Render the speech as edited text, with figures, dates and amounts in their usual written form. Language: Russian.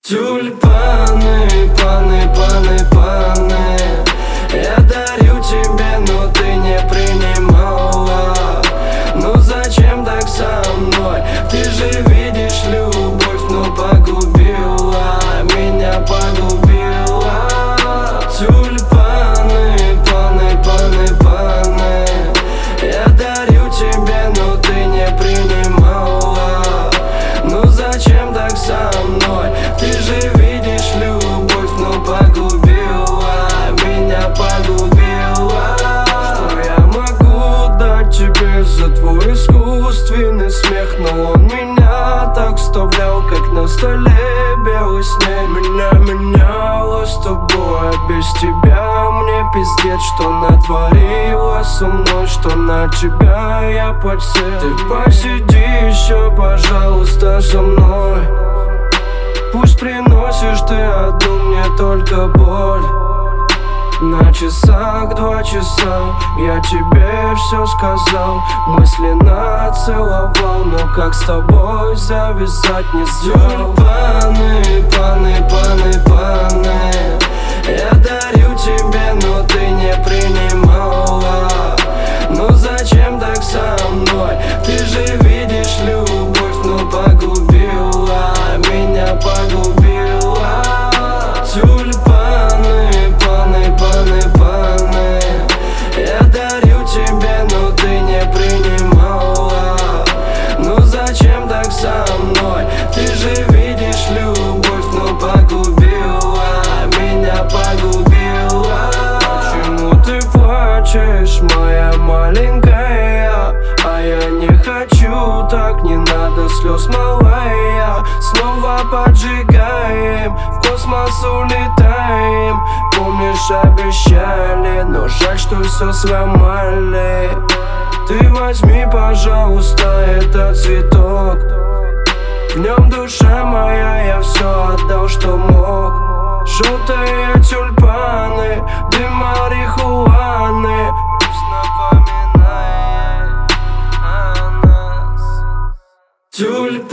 Тюльпаны, паны, паны, паны, я дарю тебе, но ты не принимала. Ну зачем так со мной? Ты же видишь любовь, но погубила, меня погубила. Тюльпаны, паны, паны, паны, я дарю тебе, но ты не принимала. Ну зачем так со мной? Ты же видишь любовь, но погубила, меня погубила. Что я могу дать тебе за твой искусственный смех? Но он меня так вставлял, как на столе белый снег. Меня меняло с тобой, а без тебя мне пиздец. Что натворила со мной, что на тебя я подсел. Ты посиди еще, пожалуйста, со мной. Пусть приносишь ты одну мне только боль. На часах 2 часа я тебе все сказал, мысленно целовал, но как с тобой завязать не знал. Тюльпаны, паны, паны, паны, я дарю тебе, но ты не принимала. Ну зачем так со мной? Ты же видишь любовь, но погубила, меня погубила. Тюльпаны, паны, паны, паны, я дарю тебе, но ты не принимала. Ну зачем так со мной? Ты же видишь любовь, но погубила, меня погубила. Почему ты плачешь, моя маленькая? А я не хочу так, не надо слез, малая. Снова поджигаем, в космос улетаем. Помнишь, обещали, но жаль, что все сломали. Ты возьми, пожалуйста, этот цветок. В нем душа моя, я все отдал, что мог. Желтые тюльпаны, дым марихуаны, напоминает о нас. Тюльпаны.